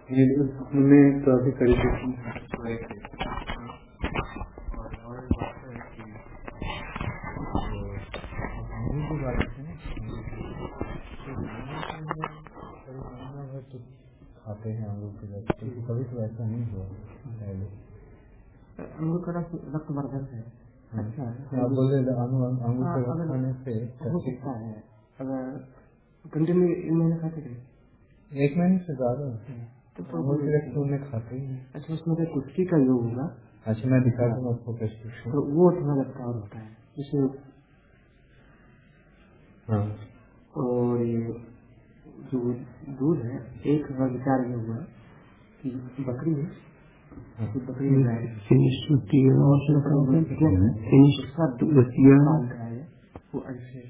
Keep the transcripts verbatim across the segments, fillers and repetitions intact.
ये हमने तो अभी करीब खाते हैं अंगूर के रस, कभी तो ऐसा नहीं हुआ पहले। अंगूर का रस रक्तवर्धक है। अच्छा है। आप बोल रहे अंगूर के रस खाने से हो सकता है अगर कंटिन्यू एक महीने खाते थे, एक महीने से ज्यादा तो अंगूर के रस तो उन्हें खाते ही नहीं। अच्छा उसमें तो कुश्ती का योग होगा। अच्छा मैं दिखा दूँ आपको प्रेस्क्रिप्शन, तो वो थोड़ा लगता और होता है जिसमें। हाँ और ये जो दूध है एक बार विचार ये हुआ कि बकरी है, बकरी है वो ऐसे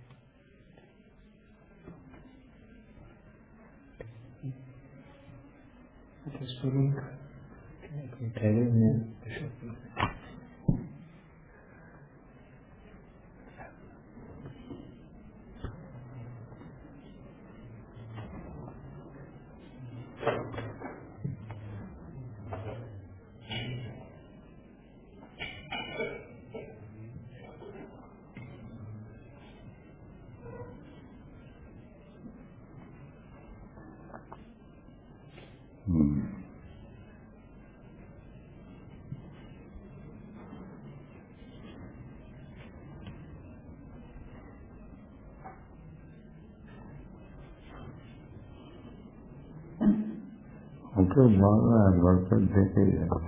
तो मांगा है बर्तन देखे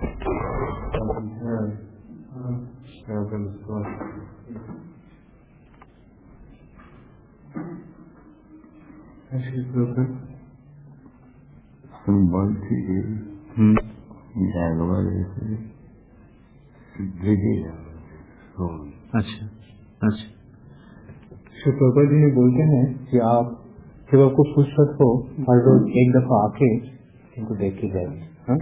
बनती है जानवर अच्छा अच्छा। श्री प्रभुपाद जी बोलते हैं कि आप जब आपको फुर्सत हो हर रोज एक दफा आके इनको देखे जाए। हाँ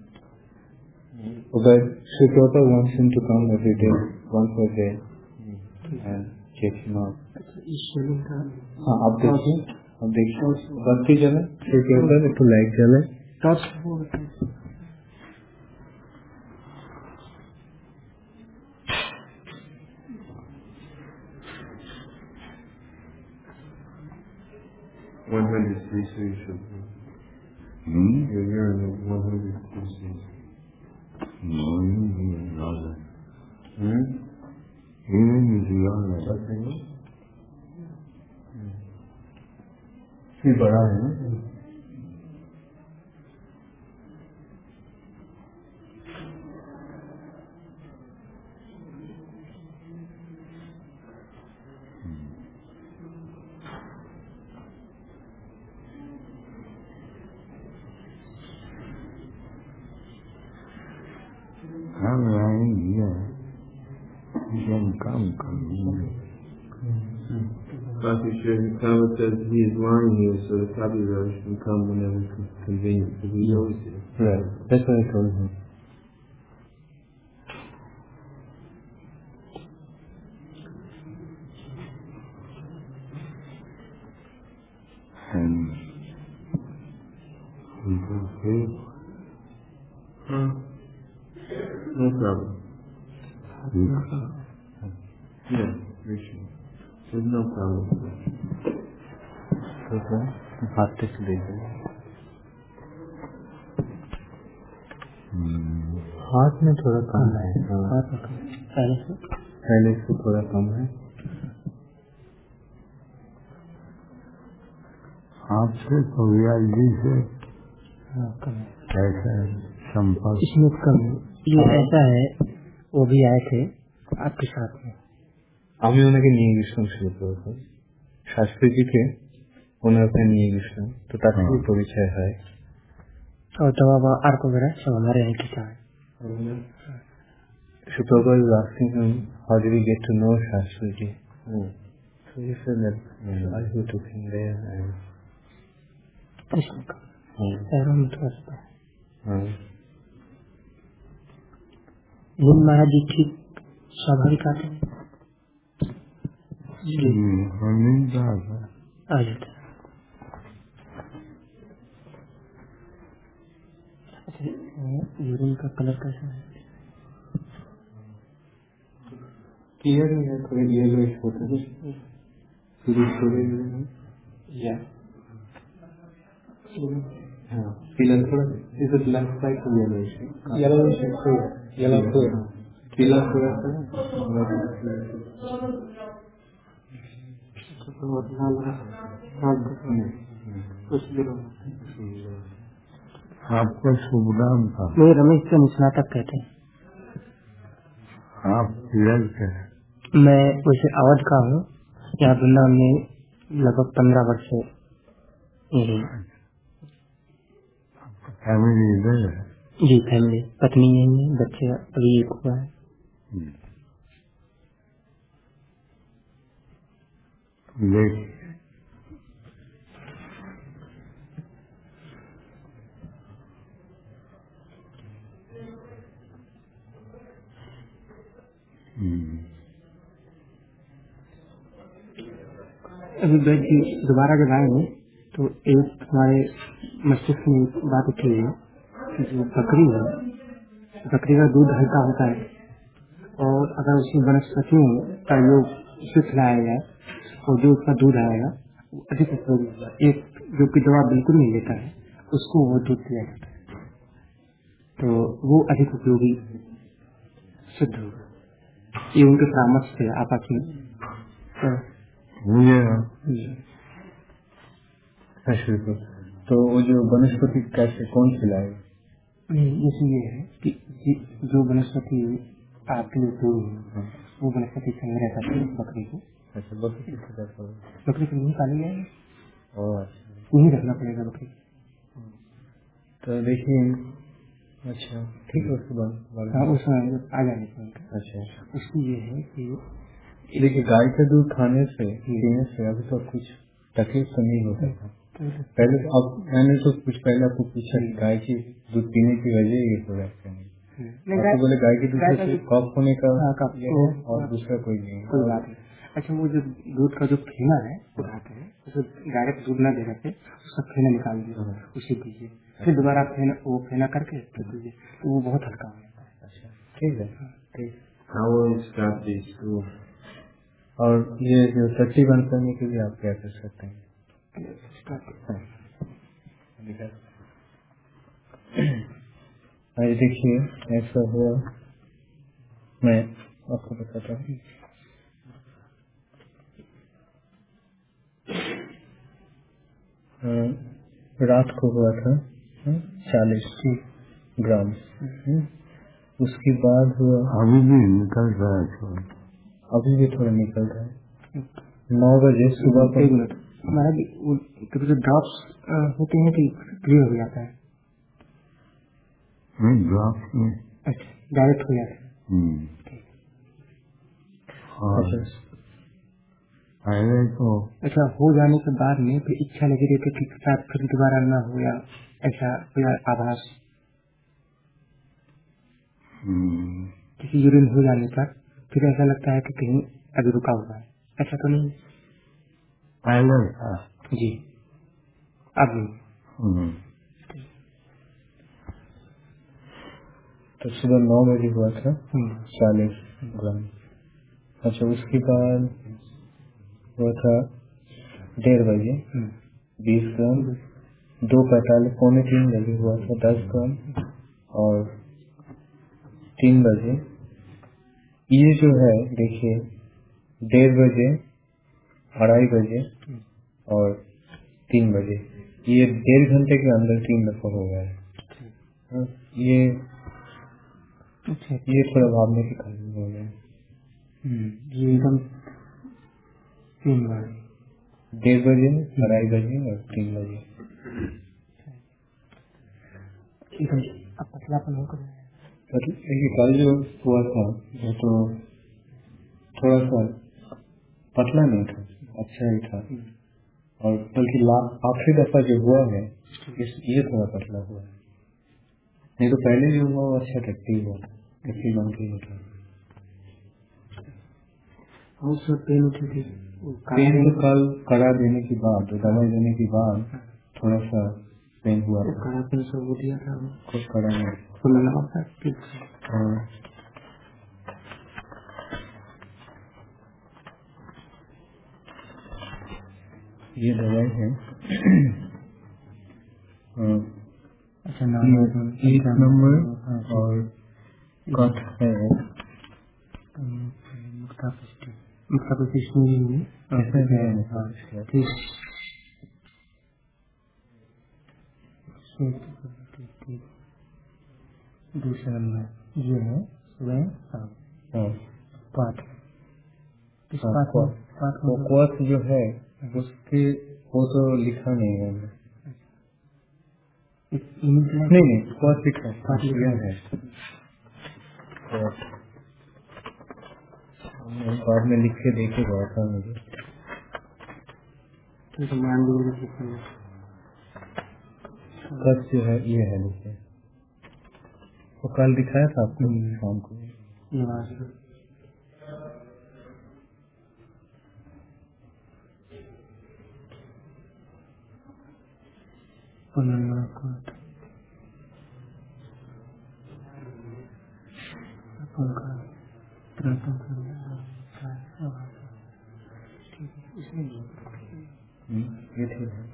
अगर Shri Prabhupada wants him to come every day, once a day and check him out। हाँ आप देखिए, आप देखिए बत्ती जले श्री प्रभुपाद एक तो लाइट जले touch one hundred cc's. Hmm? You're hearing the one hundred cc's. No, not that. Hmm? Hearing is the other. ये बड़ा है ना। Come right here. You can come, come here. Bhakti Sri Tava says he is lying here, so the copyright can come whenever it's convenient, because he's Yeah. always here. Right, that's what I told him. And we can pay. Huh? No problem. Yeah, Rishi. There's no problem. Okay. हाथ तक ले जाए। हाथ में थोड़ा कम है। हाथ में कम पहले से पहले से थोड़ा कम है। आपसे कवियाल जी से ऐसा संपर्क इसमें कम ये ऐसा है, वो भी आए थे आपके साथ में। আমি ওনাকে নিয়ে গেছিলাম শিল্পে শাস্ত্রীজিকে ওনাকে নিয়ে গেছিলাম, তো তার সাথে পরিচয় হয়। और तो अब आर को मेरा सब हमारे यहाँ की है। Prabhupada was asking him, how did he get to know Shastriji? Hmm. So he said that I who took him there and महाराज जी ठीक स्वाभाविक आते हैं आ जाते यूरिन का कलर कैसा है? क्लियर नहीं है, थोड़े येलो होता है या हाँ पीला थोड़ा इस ब्लैक साइड को येलो येलो येलो थोड़ा पीला थोड़ा सा आपको शुभ नाम था? मैं रमेश से स्नातक कहते हैं। आप किधर से? मैं वैसे अवध का हूँ, यहाँ वृंदावन में लगभग पंद्रह वर्ष से यही। फैमिली इधर है? जी फैमिली, पत्नी यही है, बच्चे अभी एक हुआ है। देख अभी बैठ जी दोबारा जब आए तो एक हमारे मस्तिष्क में एक बात उठी है कि जो बकरी है, बकरी का दूध हल्का होता है और अगर उसमें वनस्पतियों का योग शुद्ध लाया जाए और जो उसका दूध आएगा वो अधिक उपयोगी होगा। एक जो कि दवा बिल्कुल नहीं लेता है उसको वो दूध दिया जाता है तो वो अधिक उपयोगी सिद्ध होगा। ये उनके परामर्श से आपस में मुझे तो वो जो वनस्पति कैसे कौन खिलाएगा? जैसे ये है कि जो वनस्पति आपके लिए उपयोगी है वो वनस्पति संग्रह करते हैं बकरी को। अच्छा बकरी बकरी को नहीं पाली जाएगी और नहीं रखना पड़ेगा बकरी। तो देखिए अच्छा ठीक है उसके बाद हाँ उसमें आ जाने का। अच्छा उसकी ये है कि देखिए गाय का दूध खाने से पीने से अभी तो कुछ तकलीफ तो नहीं होता था पहले। अब मैंने तो कुछ पहले आपको पूछा कि गाय की दूध पीने की वजह ये हो रहा है, आपको बोले गाय के दूध से कफ होने का और दूसरा कोई नहीं कोई बात नहीं। अच्छा वो जो दूध का जो फेना है उठाते हैं उसे डायरेक्ट दूध न दे रहे उसका फेना निकाल दिया उसे दीजिए, फिर दोबारा फेना वो फेना करके फिर दीजिए तो वो बहुत हल्का हो जाता है। अच्छा ठीक है ठीक। और ये जो टट्टी बंद करने के लिए आप क्या कर सकते हैं? अरे देखिए ऐसा हुआ, मैं आपको बताता हूँ। रात को हुआ था चालीस ग्राम, उसके बाद हुआ अभी भी निकल रहा है थोड़ा, अभी भी थोड़ा निकल रहा है। नौ बजे सुबह को हमारा कभी तो ड्रॉप्स होते हैं कि क्लियर हो जाता है? नहीं ड्रॉप्स में अच्छा डायरेक्ट हो जाता है। पहले तो अच्छा हो जाने के बाद में फिर इच्छा लगी रहती है कि साथ फिर दोबारा न हो या ऐसा कोई आभास किसी यूरिन हो जाने पर फिर ऐसा लगता है कि कहीं अभी रुका हुआ है, ऐसा तो नहीं? पहले था जी अब नहीं। तो सुबह नौ बजे हुआ था चालीस ग्राम। अच्छा उसके बाद हुआ था डेढ़ बजे बीस ग्राम, दो पैंतालीस पौने तीन बजे हुआ था दस ग्राम और तीन बजे। ये जो है देखिए डेढ़ बजे अढ़ाई बजे और तीन बजे, ये डेढ़ घंटे के अंदर तीन दफा हो गया है। ये ये थोड़ा भावने के कारण हो गया। ये एकदम तीन बार डेढ़ बजे अढ़ाई बजे और तीन बजे एकदम अब पतलापन होकर देखिए कल जो हुआ था वो तो थोड़ा सा पतला नहीं था, अच्छा ही था, और बल्कि आखिरी दफा जो हुआ है ये थोड़ा पतला हुआ है, नहीं तो पहले जो हुआ वो अच्छा टट्टी हुआ था, टट्टी बन के नहीं था। और सब पेन उठी थी पेन तो कल कड़ा देने के बाद दवाई देने के बाद थोड़ा सा पेन हुआ था, कड़ा पेन सब वो दिया था, कुछ कड़ा नहीं। फुलाना होता है फिर हाँ, ये दवाई है। हाँ, अच्छा ये एक नंबर और कट है मुक्ता पुष्टि मुक्ता पुष्टि इसमें भी है। हाँ ठीक है, दूसरा नंबर ये है सुबह शाम पाठ। इस पाठ में पाठ वो कोर्स जो है उसके वो तो लिखा नहीं है। नहीं नहीं कोर्स लिखा पाठ लिखा है। बाद में लिख के देखे गया था मुझे। ठीक है, मान लीजिए कल जो है ये है लिखे, वो कल दिखाया था आपको शाम को। ये बात इसमें ये ठीक है।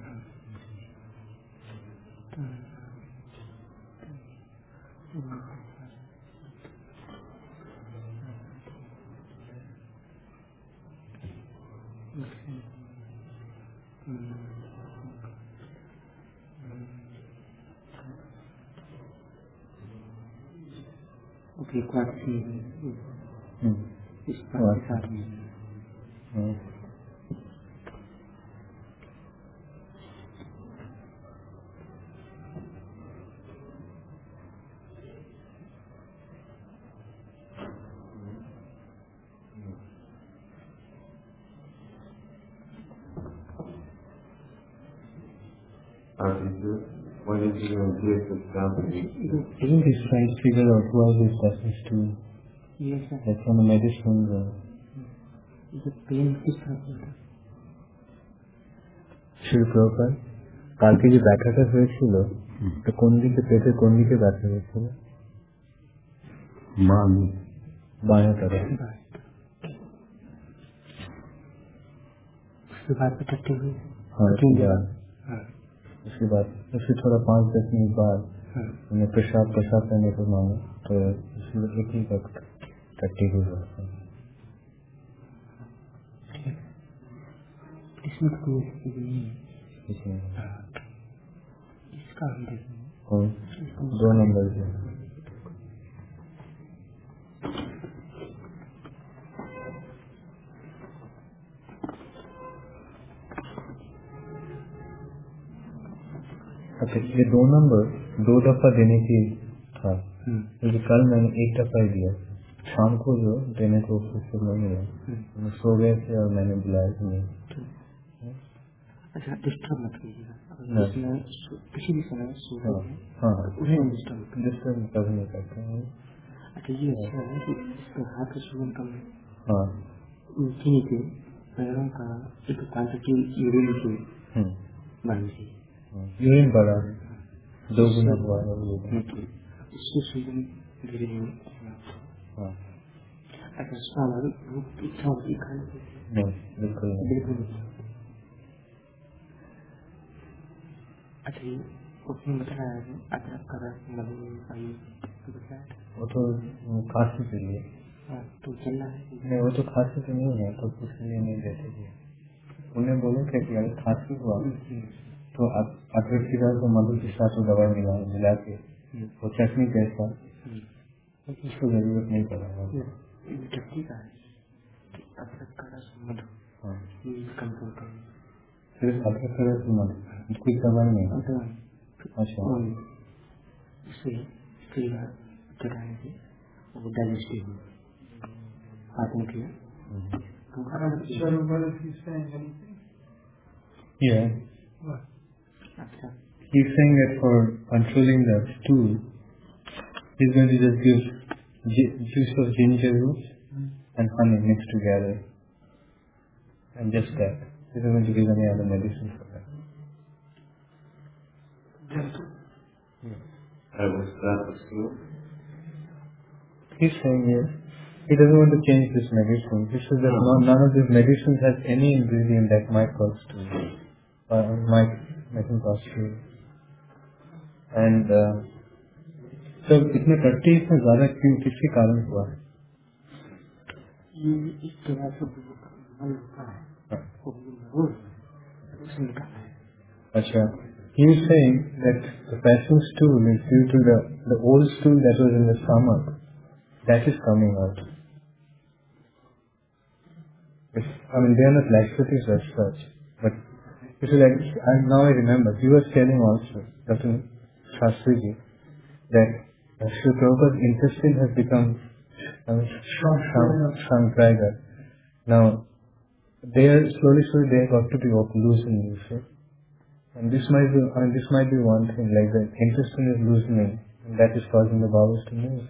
ओके क्लास सी इस बात के साथ में When is he going to give this company? Isn't he trying to figure out why his business to yes sir like from the medicine uh, ये पेन किस तरह से होता है? Shri Prabhupada কালকে যে ব্যথাটা হয়েছিল তো কোন দিকে পেটের কোন দিকে ব্যথা হয়েছিল? मान बाएं तरफ। उसके बाद पटकते हुए हाँ उसके बाद उसके बाद उसके थोड़ा पाँच दस मिनट बाद मैंने पेशाब पेशाब करने को मांगा तो उसमें एक ही वक्त टट्टी हुई बात है। इसमें कोई स्थिति नहीं है। इसमें इसका हम देखेंगे कौन दो नंबर से अच्छा ये दो नंबर दो दफा देने की था क्योंकि कल मैंने एक दफा ही दिया, शाम को जो देने को फुर्सत नहीं मिला, मैं सो गए थे और मैंने बुलाया कि नहीं। अच्छा डिस्टर्ब मत कीजिएगा, किसी भी समय सो हाँ हाँ उसे डिस्टर्ब डिस्टर्ब कभी नहीं करते हैं। अच्छा ये अच्छा है कि इसके हाथ का सुगम कम है। हाँ नीचे नीचे पैरों का एक पांच की यूरिन की बांधी यूरिन बढ़ा दो गुना हुआ है उससे सुगम धीरे धीरे। हाँ अच्छा स्वाभाविक भूख की इच्छा होती खाने की? नहीं बिल्कुल नहीं। बिल्कुल नहीं। अच्छा ये उसने बताया है अदरक का रस मधु का यूज बताया वो तो खांसी के लिए। हाँ तो चल रहा है नहीं वो तो खांसी के नहीं है तो कुछ लिए नहीं देते थे। उन्हें बोले थे कि अगर खांसी हुआ तो अदरक की रस और मधु के साथ वो दवा मिला मिला के वो चटनी जैसा उसको जरूरत नहीं पड़ा। चटनी का है कि अदरक का रस मधु हाँ कंट्रोल करें सिर्फ अदरक का रस मधु कोई दवा नहीं। अच्छा उससे क्रिया चढ़ाने से वो डाइजेस्टिव हो पाचन क्रिया। Yeah. अच्छा He's saying that for controlling the stool, he's going to just give gi- juice of ginger root and honey mixed together, and just that. He's not going to give any other medicine for that. That was that was true. He's saying here, he doesn't want to change this medicine. He says that no, none of these medicines has any ingredient that might cause stool, or might make him cause stool. And uh, so इतने टट्टी इसमें ज़्यादा क्यों किसके कारण हुआ है? ये इस तरह से मन होता है, वो रोज उसे निकालना है. अच्छा, he is saying that the passing stool is due to the the old stool that was in the stomach, that is coming out. It's, I mean, they are not laxatives as such, but it's like, and now I remember, he was telling also, Doctor Shastriji, that Sri Prabhupada's intestine has become um, shrunk drier. Now, they are slowly, slowly they have got to be loosened, you see. And this might be, I mean, this might be one thing, like the intestine is loosening, and that is causing the bowels to move.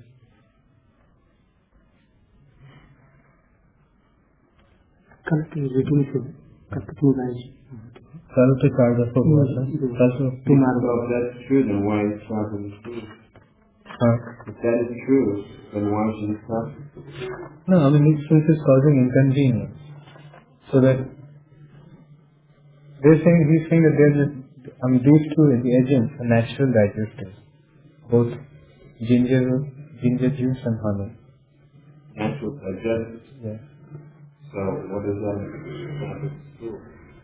कल के meeting से कल कितनी बार कल तो चार दफा हुआ था. कल तो तुम्हारा बाप. That's true. Then why is stopping the stool? हाँ. If that is true, then why should it stop? No, I mean, this is causing inconvenience. So that they're saying, he's saying that there's, I mean, these two agents are natural digestives, both ginger, ginger juice and honey. Natural digestives. Yes. So what does that do?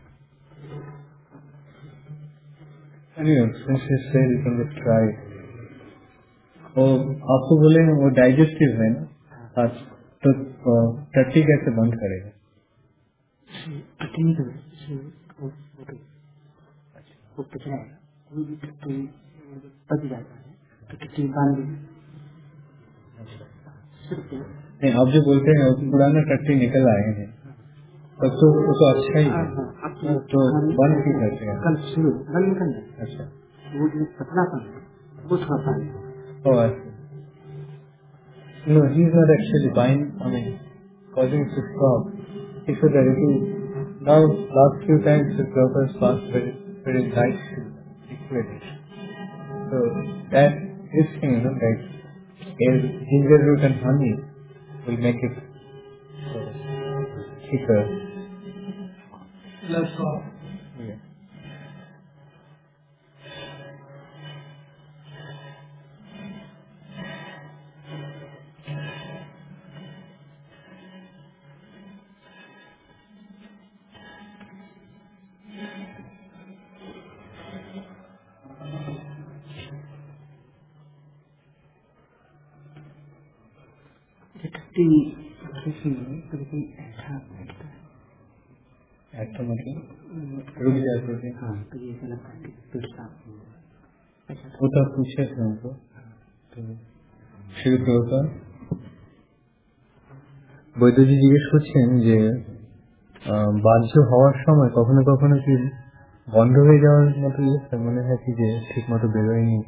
Anyway, since you said you can just try it. और आपको बोले वो digestive है ना, तो टट्टी कैसे बंद करेगा? टट्टी नहीं करेगा, वो पचड़ाएगा, कोई भी टट्टी पच जाता है तो टट्टी बांध देगा. नहीं, आप जो बोलते हैं पुराना टट्टी निकल आए हैं, तब तो वो तो अच्छा ही है, तो बंद क्यों करते हैं? कल शुरू बंद निकल जाए. अच्छा, वो जो पतला पानी वो थोड़ा पानी. Oh, I see. No, he is not actually buying, I mean, causing it to stop. He said that it is, now, last few times the Prabhupada has passed very, very nice to liquid. So, that, this thing, you know, like, ginger root and honey will make it uh, thicker. Less soft. Yeah. टट्टी किसी में कभी ऐसा बैठता है, ऐसा मतलब रुक जाते थे. हाँ, तो ये ऐसा लगता है कि पेट साफ हो गया. वो तो पूछे थे हमको, तो श्री प्रभुपाद বৈদ্যজি জিজ্ঞেস করছেন যে বাহ্য হওয়ার সময় কখনো কখনো কি বন্ধ হয়ে যাওয়ার মতো মনে হয় কি যে ঠিক মতো বেরোয়নি?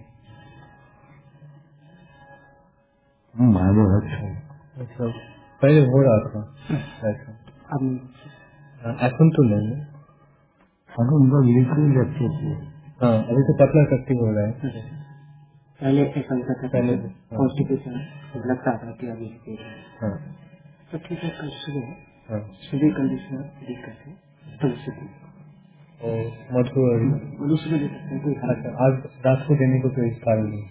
मालूम है. अच्छा, पहले हो रहा था ऐसा, এখন तो नहीं. हम उनका बिल्कुल रखते थे. हाँ, अभी तो पतला टट्टी हो रहा है. पहले ऐसा होता था, पहले कॉन्स्टिपेशन लगता था कि अभी हाँ, तो ठीक है. कल सुबह हाँ, सुबह कंडीशनर दिक्कत है, तुलसी की और मधु और दूसरे दे सकते हैं, कोई अच्छा, आज रात को देने को कोई कारण नहीं.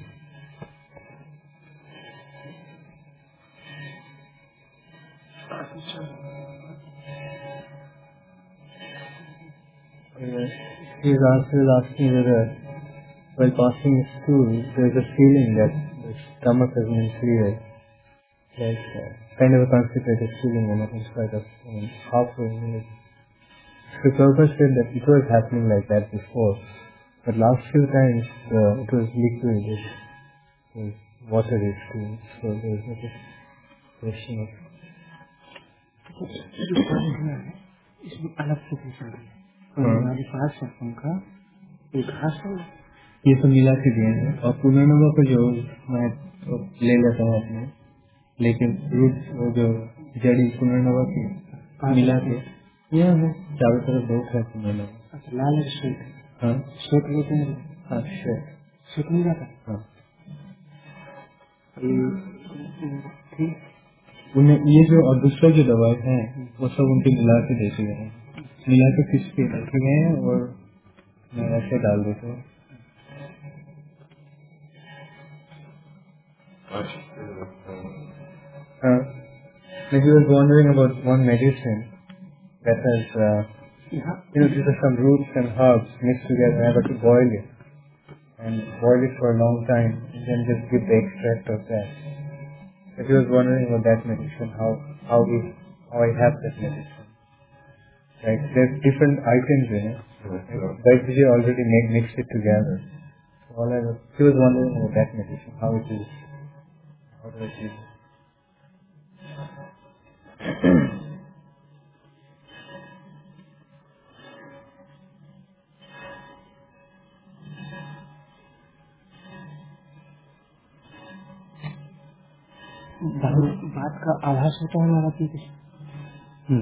He is asking whether while passing the stool there is a feeling that the stomach has been cleared, like uh, kind of a constipated feeling in spite of I mean, halfway. Sri Prabhupada said that it was happening like that before, but last few times uh, it was liquid, it was watery stool, so there was like a question of इसमें अलग से चल रही है. हमारे पास का एक घास है, ये सब मिला के दिए हैं. और पुनर्नवा को जो मैं तो ले लेता हूँ अपने, लेकिन रूट वो जो जड़ी पुनर्नवा की मिला के यह है चारों तरफ बहुत है पुनर्नवा. लाल शेक, हाँ शेक लेते हैं. अच्छा सूट नहीं जाता। हाँ। ठीक उन्हें ये जो और दूसरा जो दवाई है वो सब उनके मिला के देते गए हैं, मिला के किस पे रखे गए हैं और मैं ऐसे डाल देता हूँ। Uh, he was wondering about one medicine that has, uh, you know, these are some roots and herbs mixed together. I got to boil it and boil it for a long time and then just give the extract of that. So he was wondering about that medicine, how how we how I have that medicine. Like there's different items in it. Like we already make mixed it together. So all I was, he was wondering about that medicine, how it is, how do I use it. बात का आभास होता है हमारा की हम्म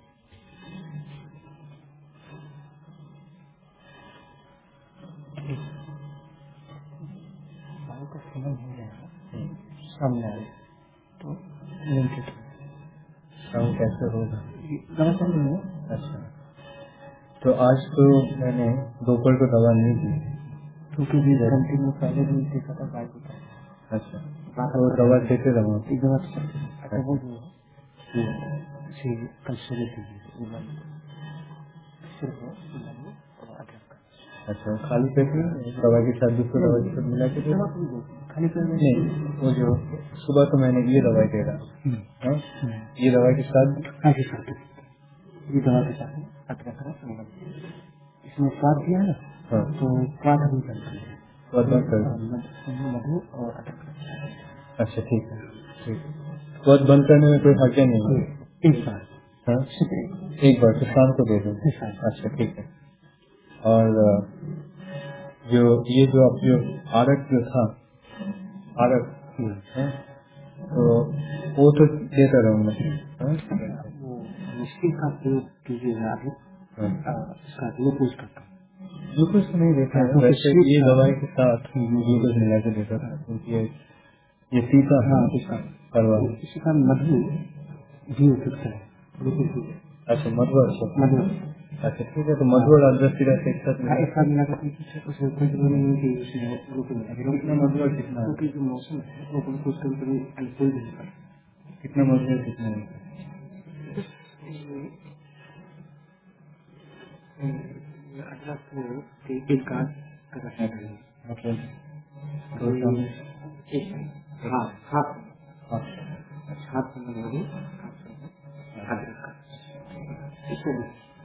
बात का समझ हो जाएगा सामने आए तो लिमिटेड साउंड कैसे होगा गलत नहीं है। अच्छा तो आज तो मैंने दोपहर को दवा नहीं दी क्योंकि भी गलती में पहले दिन देखा था बाइक होता है। अच्छा वो दवा देते रहो दवा अच्छा वो जो कल सुबह दीजिए सिर्फ अदरक। अच्छा खाली पेट में दवा के साथ दूसरी दवा के साथ मिला के खाली पेट में नहीं वो जो सुबह तो मैंने ये दवाई दे रहा ये दवा के साथ के साथ ये दवा के साथ अदरक इसमें स्वाद दिया है हाँ तो स्वाद नहीं करता है स्वाद बंद कर मधु और अदरक। अच्छा ठीक है ठीक स्वाद बंद करने में कोई हर्जा नहीं है एक बार हाँ एक बार तो शाम को दे दो अच्छा ठीक है। और जो ये जो आप जो आरक जो था आरक है तो वो तो देता रहूंगा वो मुश्किल का प्रयोग कीजिएगा इसका ग्लूकोज का ग्लूकोज तो नहीं देता है वैसे ये दवाई के साथ ग्लूकोज मिला के देता था क्योंकि ये तीता है करवा इसका मधु भी उपयुक्त है। अच्छा मधु अच्छा मधु अच्छा ठीक है तो मधु और अदरक की एक साथ एक साथ मिला करके उसमें कोई जरूरी नहीं कि उसमें ग्लूकोज कितना मधु और कितना क्योंकि जो मौसम है वो ग्लूकोज कभी कभी अनुकूल नहीं करता कितना मधु और कितना अदरक एक काट कर रखना चाहिए मतलब दो चम्मच हाँ हाथ हाथ में मधु अदरक का इसको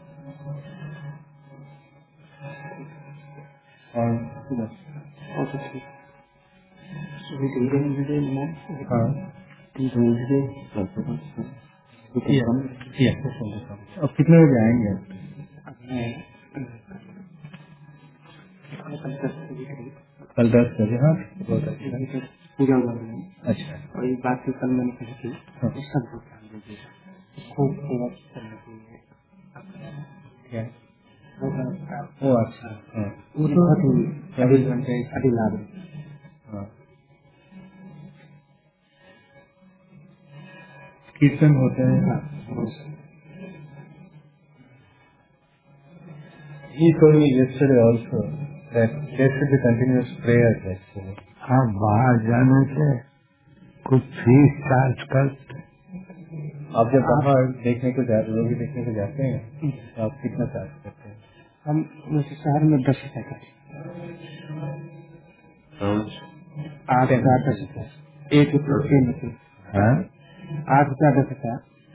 और बस और कुछ नहीं सुबह धीरे धीरे हाँ धीरे अब कितने बजे आएंगे कल दस बजे हाँ बहुत अच्छा पूजा हुआ अच्छा और एक बात की कल मैंने कही थी उसका बहुत ध्यान दीजिएगा इसको सेवा करना चाहिए क्या वो अच्छा हाँ वो तो बहुत ही चौबीस घंटे अधिक लाभ है। हाँ कीर्तन होते हैं He told me yesterday also that there should be continuous prayers actually. हाँ बाहर जाने से कुछ फीस चार्ज करते आप जब बाहर देखने को जाते रोगी देखने को जाते हैं तो आप कितना चार्ज करते हैं? हम वैसे शहर में दस रुपए का आठ हजार दस रुपये एक रुपये तीन रुपये आठ रुपया दस रुपया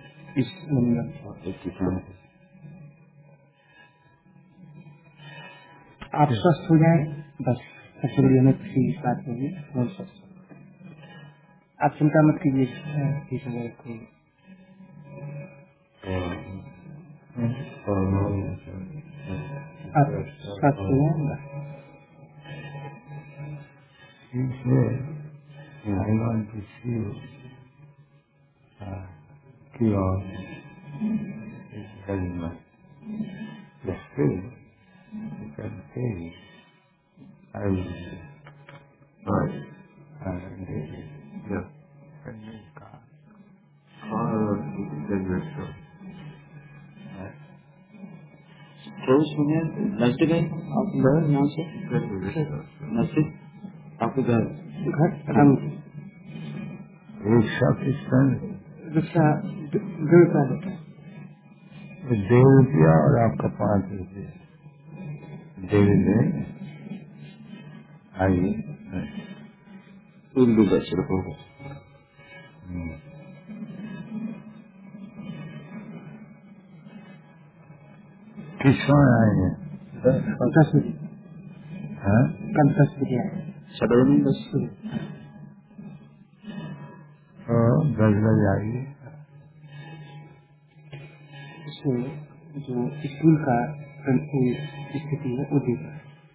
इस आप स्वस्थ हो जाए बस सबसे हमें खुशी इस बात होगी बहुत स्वस्थ आप चिंता मत कीजिए कोई आप स्वस्थ हो जाए बस I want to see uh, cure is very much the spirit. You can say, I Right. Yeah. Close हो गया नजदीक है आप घर यहाँ से नजदीक आपके घर घर रंग रिक्शा किसका रिक्शा डेढ़ रुपया लेता है डेढ़ रुपया और आपका पाँच रुपया डेढ़ में आइए उर्दू बच्चे को किस समय आएंगे दस बजे हाँ कल दस बजे आए सदर में बस तो दस बजे आइए उसमें जो स्कूल का स्थिति है वो देगा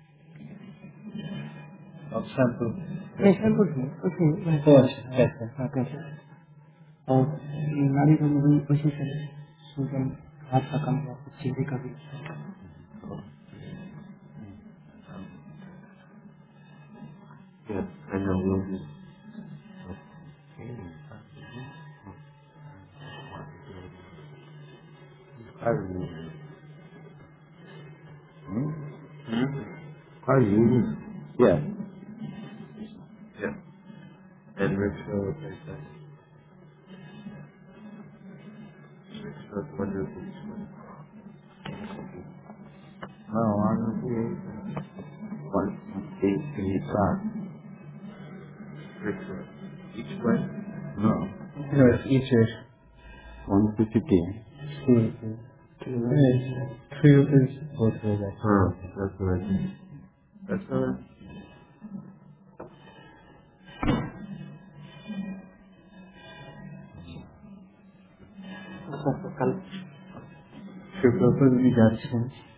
ऑप्शन तो पैसा कुछ नहीं उसमें हाँ पैसा और ये नारी का भी वैसे चले सूजन हाथ का कम हुआ कुछ चेहरे का भी Yes, I know. We'll do. Are you? Yeah. Yeah. And rickshaw like that. Rickshaw wonderful. No, I'm One, eight, three, five. Rickshaw. Each way? no. No, it's each is one fifty. Two. Two. Three rupees both ways. Huh. That's what I think. That's all right. कल Shri Prabhupada भी जा रहे हैं